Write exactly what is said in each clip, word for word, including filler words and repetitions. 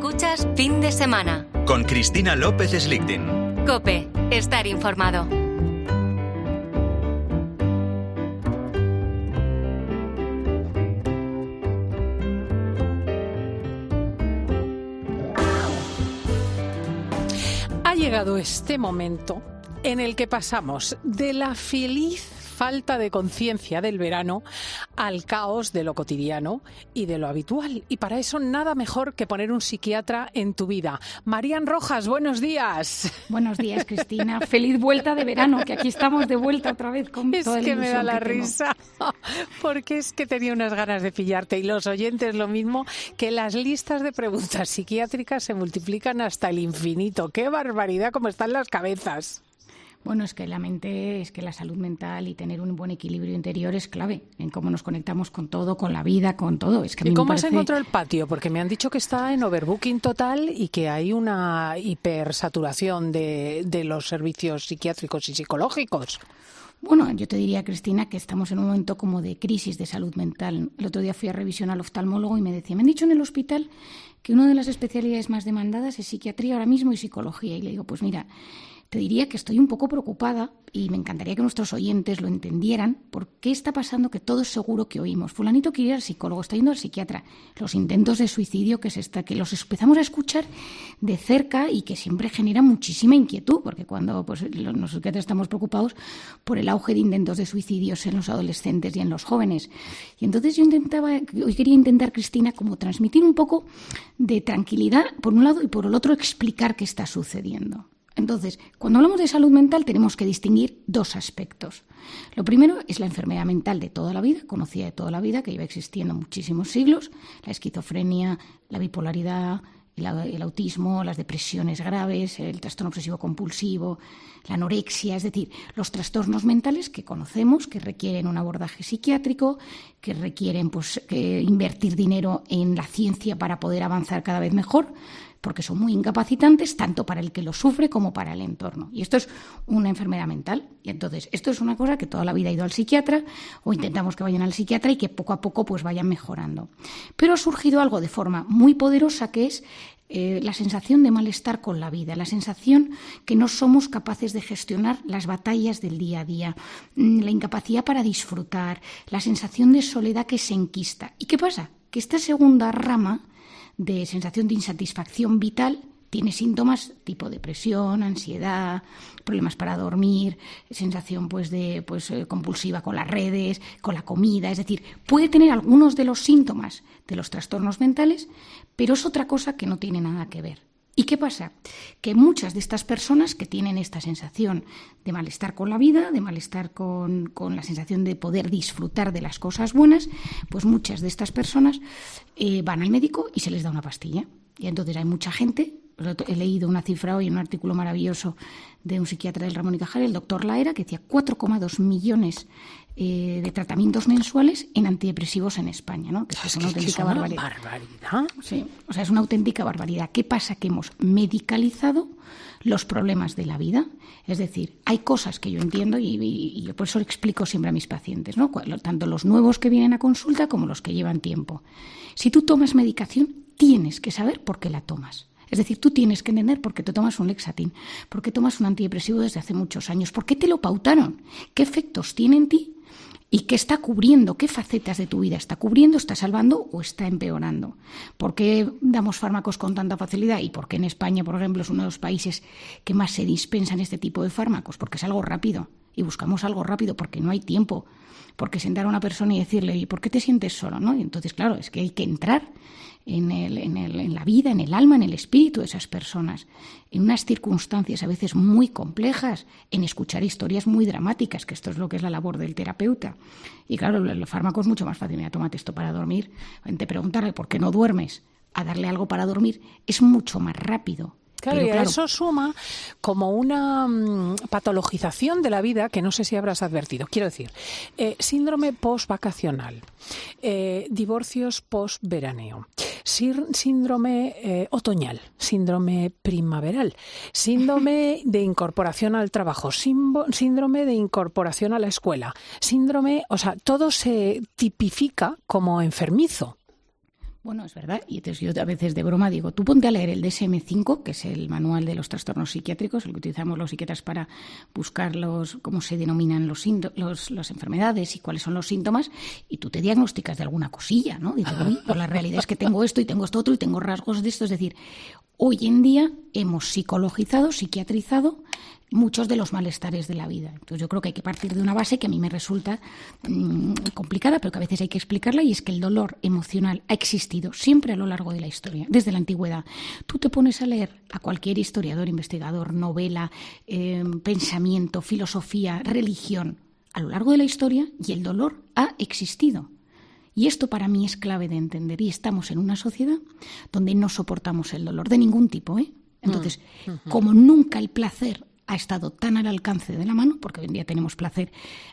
Escuchas Fin de Semana. Con Cristina López Slichting. COPE. Estar informado. Ha llegado este momento en el que pasamos de la feliz falta de conciencia del verano al caos de lo cotidiano y de lo habitual. Y para eso nada mejor que poner un psiquiatra en tu vida. Marían Rojas, buenos días. Buenos días, Cristina. Feliz vuelta de verano, que aquí estamos de vuelta otra vez con es toda la que me da la que risa, porque es que tenía unas ganas de pillarte. Y los oyentes lo mismo, que las listas de preguntas psiquiátricas se multiplican hasta el infinito. ¡Qué barbaridad cómo están las cabezas! Bueno, es que la mente, es que la salud mental y tener un buen equilibrio interior es clave en cómo nos conectamos con todo, con la vida, con todo. Es que a mí ¿Y cómo me parece... has encontrado el patio? Porque me han dicho que está en overbooking total y que hay una hipersaturación de, de los servicios psiquiátricos y psicológicos. Bueno, yo te diría, Cristina, que estamos en un momento como de crisis de salud mental. El otro día fui a revisión al oftalmólogo y me decía, me han dicho en el hospital que una de las especialidades más demandadas es psiquiatría ahora mismo y psicología. Y le digo, pues mira, te diría que estoy un poco preocupada y me encantaría que nuestros oyentes lo entendieran. ¿Por qué está pasando que todo es seguro que oímos? Fulanito quiere ir al psicólogo, está yendo al psiquiatra. Los intentos de suicidio que, se está, que los empezamos a escuchar de cerca y que siempre genera muchísima inquietud, porque cuando pues, los, los psiquiatras estamos preocupados por el auge de intentos de suicidios en los adolescentes y en los jóvenes. Y entonces yo intentaba, hoy quería intentar, Cristina, como transmitir un poco de tranquilidad por un lado y por el otro explicar qué está sucediendo. Entonces, cuando hablamos de salud mental tenemos que distinguir dos aspectos. Lo primero es la enfermedad mental de toda la vida, conocida de toda la vida, que lleva existiendo muchísimos siglos, la esquizofrenia, la bipolaridad, el, el autismo, las depresiones graves, el trastorno obsesivo compulsivo, la anorexia, es decir, los trastornos mentales que conocemos, que requieren un abordaje psiquiátrico, que requieren pues, que invertir dinero en la ciencia para poder avanzar cada vez mejor, porque son muy incapacitantes tanto para el que lo sufre como para el entorno. Y esto es una enfermedad mental. Y entonces, esto es una cosa que toda la vida ha ido al psiquiatra o intentamos que vayan al psiquiatra y que poco a poco pues vayan mejorando. Pero ha surgido algo de forma muy poderosa que es eh, la sensación de malestar con la vida, la sensación que no somos capaces de gestionar las batallas del día a día, la incapacidad para disfrutar, la sensación de soledad que se enquista. ¿Y qué pasa? Que esta segunda rama de sensación de insatisfacción vital tiene síntomas tipo depresión, ansiedad, problemas para dormir, sensación pues de pues eh, compulsiva con las redes, con la comida, es decir, puede tener algunos de los síntomas de los trastornos mentales, pero es otra cosa que no tiene nada que ver. ¿Y qué pasa? Que muchas de estas personas que tienen esta sensación de malestar con la vida, de malestar con, con la sensación de poder disfrutar de las cosas buenas, pues muchas de estas personas eh, van al médico y se les da una pastilla. Y entonces hay mucha gente, he leído una cifra hoy en un artículo maravilloso de un psiquiatra del Ramón y Cajal, el doctor Laera, que decía cuatro coma dos millones eh, de tratamientos mensuales en antidepresivos en España, ¿no? Que es, es que, una que auténtica es una barbaridad. barbaridad. Sí, o sea, es una auténtica barbaridad. ¿Qué pasa? Que hemos medicalizado los problemas de la vida. Es decir, hay cosas que yo entiendo y, y, y yo por eso explico siempre a mis pacientes, ¿no? Tanto los nuevos que vienen a consulta como los que llevan tiempo. Si tú tomas medicación, tienes que saber por qué la tomas. Es decir, tú tienes que entender por qué te tomas un Lexatin, por qué tomas un antidepresivo desde hace muchos años, por qué te lo pautaron, qué efectos tiene en ti y qué está cubriendo, qué facetas de tu vida está cubriendo, está salvando o está empeorando. ¿Por qué damos fármacos con tanta facilidad? ¿Y por qué en España, por ejemplo, es uno de los países que más se dispensan este tipo de fármacos? Porque es algo rápido y buscamos algo rápido porque no hay tiempo. Porque sentar a una persona y decirle, ¿y por qué te sientes solo? ¿No? Y entonces, claro, es que hay que entrar en, el, en, el, en la vida, en el alma, en el espíritu de esas personas, en unas circunstancias a veces muy complejas, en escuchar historias muy dramáticas, que esto es lo que es la labor del terapeuta. Y claro, el, el fármaco es mucho más fácil. Mira, tómate esto para dormir. Te preguntarle por qué no duermes, a darle algo para dormir, es mucho más rápido. Claro, Pero, y a claro, eso suma como una um, patologización de la vida que no sé si habrás advertido. Quiero decir, eh, síndrome post-vacacional, eh, divorcios post-veraneo, síndrome eh, otoñal, síndrome primaveral, síndrome de incorporación al trabajo, síndrome de incorporación a la escuela, síndrome, o sea, todo se tipifica como enfermizo. Bueno, es verdad. Y entonces yo a veces de broma digo, tú ponte a leer el D S M cinco, que es el manual de los trastornos psiquiátricos, el que utilizamos los psiquiatras para buscar los, cómo se denominan los, los las enfermedades y cuáles son los síntomas, y tú te diagnosticas de alguna cosilla, ¿no? Dices, uy, pues la realidad es que tengo esto y tengo esto otro y tengo rasgos de esto. Es decir, hoy en día hemos psicologizado, psiquiatrizado muchos de los malestares de la vida. Entonces yo creo que hay que partir de una base que a mí me resulta mmm, complicada, pero que a veces hay que explicarla, y es que el dolor emocional ha existido siempre a lo largo de la historia, desde la antigüedad. Tú te pones a leer a cualquier historiador, investigador, novela, eh, pensamiento, filosofía, religión, a lo largo de la historia, y el dolor ha existido. Y esto para mí es clave de entender. Y estamos en una sociedad donde no soportamos el dolor de ningún tipo, ¿eh? Entonces, mm, uh-huh. como nunca el placer ha estado tan al alcance de la mano, porque hoy en día tenemos placer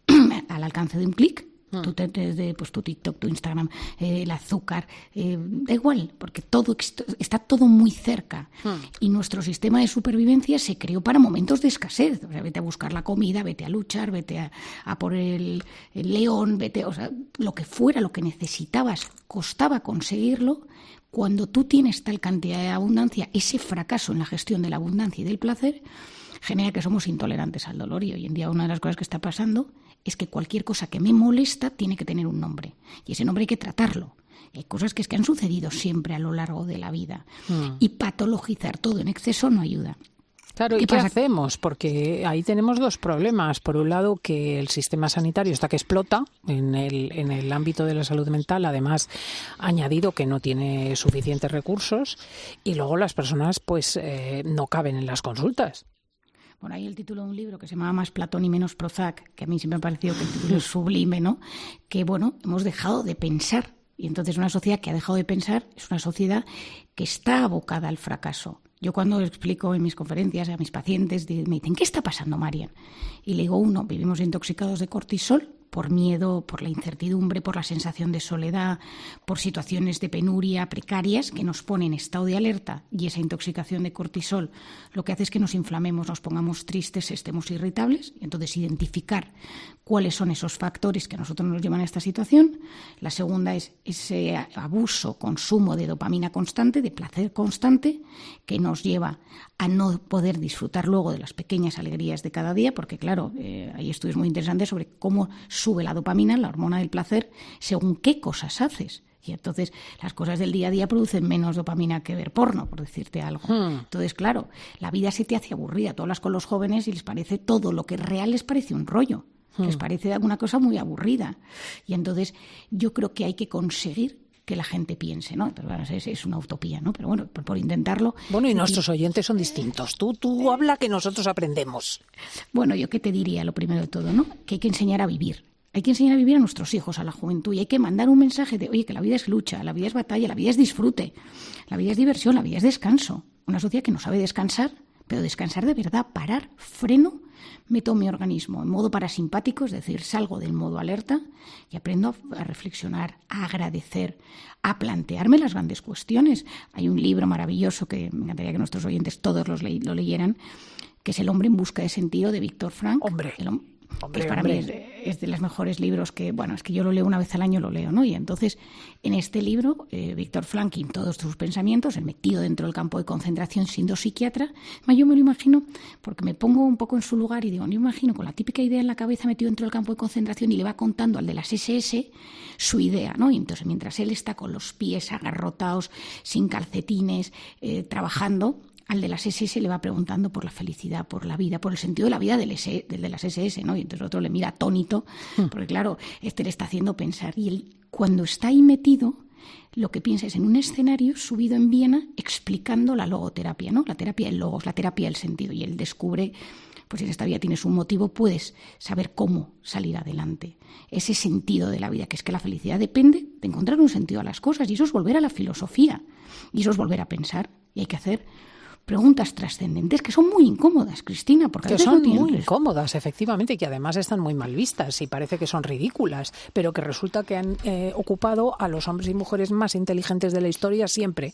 al alcance de un clic, mm. tú te, te, pues tu TikTok, tu Instagram, eh, el azúcar, eh, da igual, porque todo está todo muy cerca. Mm. Y nuestro sistema de supervivencia se creó para momentos de escasez. O sea, vete a buscar la comida, vete a luchar, vete a, a por el, el león, vete, o sea, lo que fuera, lo que necesitabas, costaba conseguirlo. Cuando tú tienes tal cantidad de abundancia, ese fracaso en la gestión de la abundancia y del placer genera que somos intolerantes al dolor, y hoy en día una de las cosas que está pasando es que cualquier cosa que me molesta tiene que tener un nombre, y ese nombre hay que tratarlo. Hay cosas que, es que han sucedido siempre a lo largo de la vida, mm. y patologizar todo en exceso no ayuda. Claro, ¿y qué, qué hacemos? Porque ahí tenemos dos problemas. Por un lado, que el sistema sanitario está que explota en el, en el ámbito de la salud mental, además añadido que no tiene suficientes recursos, y luego las personas pues eh, no caben en las consultas. Bueno, hay el título de un libro que se llama Más Platón y menos Prozac, que a mí siempre me ha parecido que el título es sublime, ¿no? Que, bueno, hemos dejado de pensar. Y entonces una sociedad que ha dejado de pensar es una sociedad que está abocada al fracaso. Yo cuando explico en mis conferencias a mis pacientes, me dicen, ¿qué está pasando, Marian? Y le digo, uno, vivimos intoxicados de cortisol, por miedo, por la incertidumbre, por la sensación de soledad, por situaciones de penuria precarias que nos ponen en estado de alerta, y esa intoxicación de cortisol lo que hace es que nos inflamemos, nos pongamos tristes, estemos irritables, y entonces identificar cuáles son esos factores que a nosotros nos llevan a esta situación. La segunda es ese abuso, consumo de dopamina constante, de placer constante, que nos lleva a no poder disfrutar luego de las pequeñas alegrías de cada día, porque claro, eh, hay estudios muy interesantes sobre cómo sube la dopamina, la hormona del placer, según qué cosas haces. Y entonces las cosas del día a día producen menos dopamina que ver porno, por decirte algo. Hmm. Entonces, claro, la vida se te hace aburrida. Tú hablas con los jóvenes y les parece todo lo que es real, les parece un rollo. Hmm. Les parece una cosa muy aburrida. Y entonces yo creo que hay que conseguir que la gente piense, ¿no? Pero bueno, es, es una utopía, ¿no? Pero bueno, por, por intentarlo... Bueno, y nuestros y... oyentes son distintos. Tú, tú habla que nosotros aprendemos. Bueno, yo qué te diría, lo primero de todo, ¿no? Que hay que enseñar a vivir. Hay que enseñar a vivir a nuestros hijos, a la juventud, y hay que mandar un mensaje de, oye, que la vida es lucha, la vida es batalla, la vida es disfrute, la vida es diversión, la vida es descanso. Una sociedad que no sabe descansar, pero descansar de verdad, parar, freno, meto mi organismo en modo parasimpático, es decir, salgo del modo alerta y aprendo a reflexionar, a agradecer, a plantearme las grandes cuestiones. Hay un libro maravilloso que me encantaría que nuestros oyentes todos los le- lo leyeran, que es El hombre en busca de sentido, de Víctor Frank. Hombre. El hom- Hombre, que para hombre. mí es, es de los mejores libros que, bueno, es que yo lo leo una vez al año, lo leo, ¿no? Y entonces, en este libro, eh, Víctor Frankl, todos sus pensamientos, el metido dentro del campo de concentración siendo psiquiatra, yo me lo imagino, porque me pongo un poco en su lugar y digo, yo me imagino con la típica idea en la cabeza metido dentro del campo de concentración y le va contando al de las ese ese su idea, ¿no? Y entonces, mientras él está con los pies agarrotados, sin calcetines, eh, trabajando, al de las ese ese le va preguntando por la felicidad, por la vida, por el sentido de la vida del, S, del de las ese ese, ¿no? Y entonces el otro le mira atónito, porque claro, este le está haciendo pensar. Y él, cuando está ahí metido, lo que piensa es en un escenario subido en Viena explicando la logoterapia, ¿no? La terapia del logos, la terapia del sentido. Y él descubre, pues si en esta vida tienes un motivo, puedes saber cómo salir adelante. Ese sentido de la vida, que es que la felicidad depende de encontrar un sentido a las cosas. Y eso es volver a la filosofía. Y eso es volver a pensar. Y hay que hacer preguntas trascendentes que son muy incómodas, Cristina, porque a que veces son no tienen muy res- incómodas, efectivamente, y que además están muy mal vistas y parece que son ridículas, pero que resulta que han eh, ocupado a los hombres y mujeres más inteligentes de la historia siempre.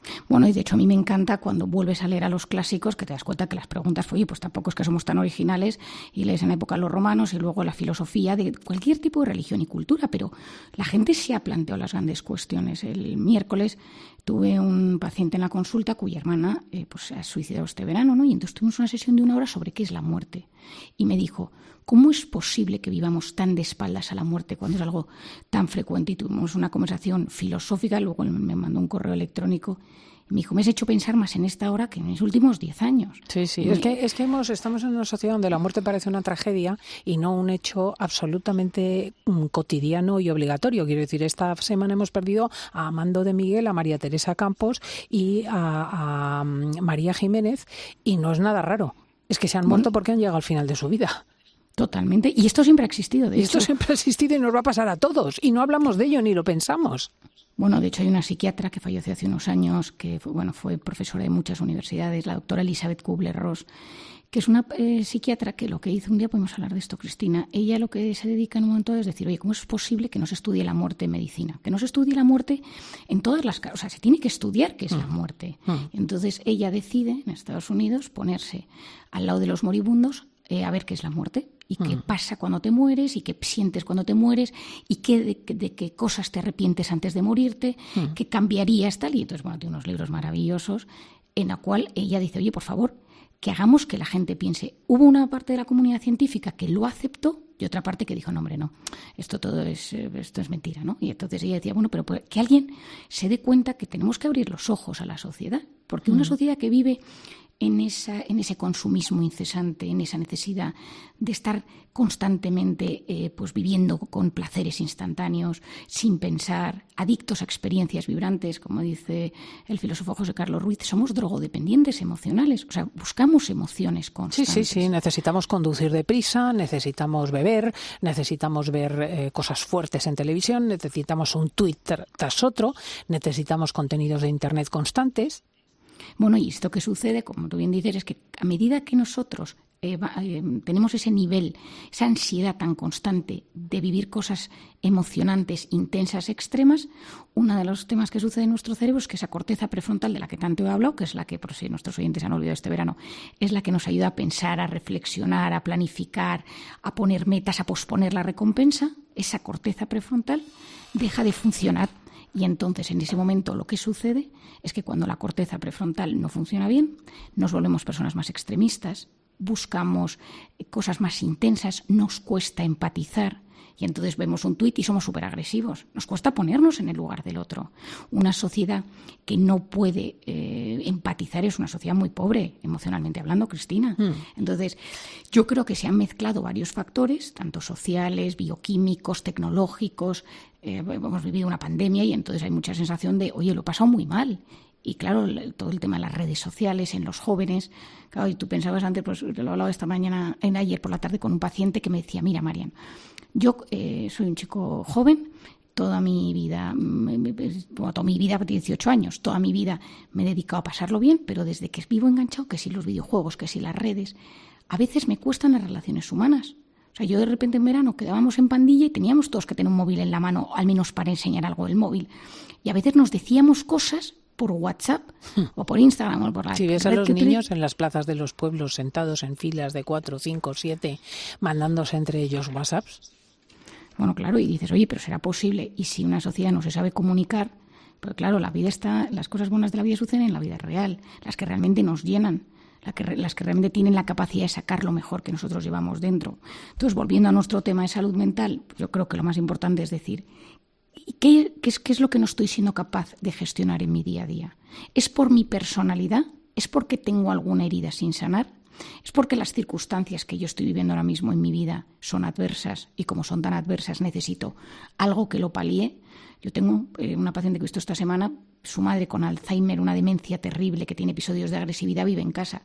Bueno, y de hecho a mí me encanta cuando vuelves a leer a los clásicos que te das cuenta que las preguntas, oye, pues tampoco es que somos tan originales, y lees en la época de los romanos y luego la filosofía de cualquier tipo de religión y cultura, pero la gente se ha planteado las grandes cuestiones. El miércoles tuve un paciente en la consulta cuya hermana eh, pues, se ha suicidado este verano, ¿no? Y entonces tuvimos una sesión de una hora sobre qué es la muerte. Y me dijo, ¿cómo es posible que vivamos tan de espaldas a la muerte cuando es algo tan frecuente? Y tuvimos una conversación filosófica, luego me mandó un correo electrónico. Me dijo, me has hecho pensar más en esta hora que en mis últimos diez años. Sí, sí. Me... Es que, es que hemos, estamos en una sociedad donde la muerte parece una tragedia y no un hecho absolutamente um, cotidiano y obligatorio. Quiero decir, esta semana hemos perdido a Amando de Miguel, a María Teresa Campos y a, a um, María Jiménez, y no es nada raro. Es que se han muerto bueno, porque han llegado al final de su vida. Totalmente. Y esto siempre ha existido. De y esto hecho. siempre ha existido y nos va a pasar a todos. Y no hablamos de ello ni lo pensamos. Bueno, de hecho hay una psiquiatra que falleció hace unos años, que fue, bueno, fue profesora de muchas universidades, la doctora Elizabeth Kubler-Ross, que es una eh, psiquiatra que lo que hizo, un día podemos hablar de esto, Cristina, ella lo que se dedica en un momento es decir, oye, ¿cómo es posible que no se estudie la muerte en medicina? Que no se estudie la muerte en todas las... O sea, se tiene que estudiar qué es la muerte. Entonces ella decide, en Estados Unidos, ponerse al lado de los moribundos eh, a ver qué es la muerte. Y qué uh-huh. pasa cuando te mueres, y qué sientes cuando te mueres, y qué, de, de qué cosas te arrepientes antes de morirte, uh-huh. qué cambiarías, tal. Y entonces, bueno, tiene unos libros maravillosos en la cual ella dice, oye, por favor, que hagamos que la gente piense. Hubo una parte de la comunidad científica que lo aceptó y otra parte que dijo, no, hombre, no, esto todo es, esto es mentira, ¿no? Y entonces ella decía, bueno, pero pues, que alguien se dé cuenta que tenemos que abrir los ojos a la sociedad, porque uh-huh. una sociedad que vive... En, esa, en ese consumismo incesante, en esa necesidad de estar constantemente eh, pues viviendo con placeres instantáneos, sin pensar, adictos a experiencias vibrantes, como dice el filósofo José Carlos Ruiz, somos drogodependientes emocionales, o sea, buscamos emociones constantes. Sí, sí, sí, necesitamos conducir deprisa, necesitamos beber, necesitamos ver eh, cosas fuertes en televisión, necesitamos un tuit tras otro, necesitamos contenidos de Internet constantes. Bueno, y esto que sucede, como tú bien dices, es que a medida que nosotros eh, va, eh, tenemos ese nivel, esa ansiedad tan constante de vivir cosas emocionantes, intensas, extremas, uno de los temas que sucede en nuestro cerebro es que esa corteza prefrontal de la que tanto he hablado, que es la que, por si nuestros oyentes han olvidado este verano, es la que nos ayuda a pensar, a reflexionar, a planificar, a poner metas, a posponer la recompensa, esa corteza prefrontal deja de funcionar. Y entonces, en ese momento, lo que sucede es que cuando la corteza prefrontal no funciona bien, nos volvemos personas más extremistas, buscamos cosas más intensas, nos cuesta empatizar. Y entonces vemos un tuit y somos súper agresivos. Nos cuesta ponernos en el lugar del otro. Una sociedad que no puede eh, empatizar es una sociedad muy pobre, emocionalmente hablando, Cristina. Mm. Entonces, yo creo que se han mezclado varios factores, tanto sociales, bioquímicos, tecnológicos. Eh, hemos vivido una pandemia y entonces hay mucha sensación de, oye, lo he pasado muy mal. Y claro, todo el tema de las redes sociales en los jóvenes. Claro, y tú pensabas antes, pues lo he hablado esta mañana, en ayer por la tarde con un paciente que me decía, mira, Marian, yo eh, soy un chico joven, toda mi vida, bueno, toda mi vida, dieciocho años, toda mi vida me he dedicado a pasarlo bien, pero desde que vivo enganchado, que si los videojuegos, que si las redes, a veces me cuestan las relaciones humanas. O sea, yo de repente en verano quedábamos en pandilla y teníamos todos que tener un móvil en la mano, al menos para enseñar algo del móvil. Y a veces nos decíamos cosas por WhatsApp o por Instagram o por la Si ves a los niños en las plazas de los pueblos sentados en filas de cuatro, cinco, siete, mandándose entre ellos WhatsApps. Bueno, claro, y dices, oye, pero será posible. Y si una sociedad no se sabe comunicar, pues claro, la vida está, las cosas buenas de la vida suceden en la vida real, las que realmente nos llenan, la que, las que realmente tienen la capacidad de sacar lo mejor que nosotros llevamos dentro. Entonces, volviendo a nuestro tema de salud mental, yo creo que lo más importante es decir, ¿qué, qué, es, ¿qué es lo que no estoy siendo capaz de gestionar en mi día a día? ¿Es por mi personalidad? ¿Es porque tengo alguna herida sin sanar? ¿Es porque las circunstancias que yo estoy viviendo ahora mismo en mi vida son adversas y como son tan adversas necesito algo que lo palíe? Yo tengo eh, una paciente que he visto esta semana, su madre con Alzheimer, una demencia terrible, que tiene episodios de agresividad, vive en casa.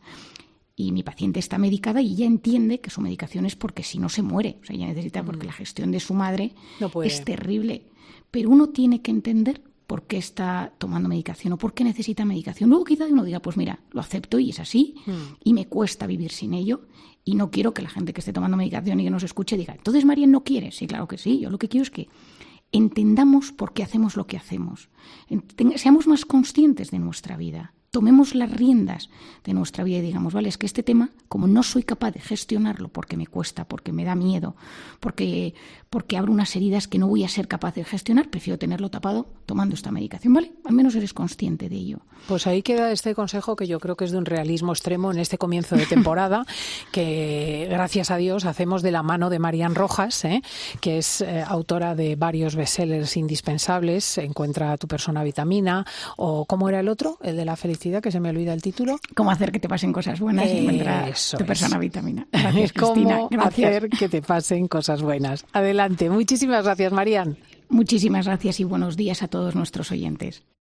Y mi paciente está medicada y ella entiende que su medicación es porque si no se muere. O sea, ella necesita, porque la gestión de su madre no puede. Es terrible. Pero uno tiene que entender por qué está tomando medicación o por qué necesita medicación. Luego quizá uno diga, pues mira, lo acepto y es así mm. y me cuesta vivir sin ello y no quiero que la gente que esté tomando medicación y que nos escuche diga, entonces Marian no quiere. Sí, claro que sí, yo lo que quiero es que entendamos por qué hacemos lo que hacemos, seamos más conscientes de nuestra vida. Tomemos las riendas de nuestra vida y digamos, vale, es que este tema, como no soy capaz de gestionarlo porque me cuesta, porque me da miedo, porque, porque abro unas heridas que no voy a ser capaz de gestionar, prefiero tenerlo tapado tomando esta medicación, ¿vale? Al menos eres consciente de ello. Pues ahí queda este consejo que yo creo que es de un realismo extremo en este comienzo de temporada, que gracias a Dios hacemos de la mano de Marian Rojas, ¿eh? que es eh, autora de varios bestsellers indispensables, Encuentra tu persona vitamina, o ¿cómo era el otro? El de la felicidad, que se me olvida el título. ¿Cómo hacer que te pasen cosas buenas y encontrar tu persona vitamina? Gracias, Cristina. ¿Cómo Gracias. hacer que te pasen cosas buenas? Adelante. Muchísimas gracias, Marian. Muchísimas gracias y buenos días a todos nuestros oyentes.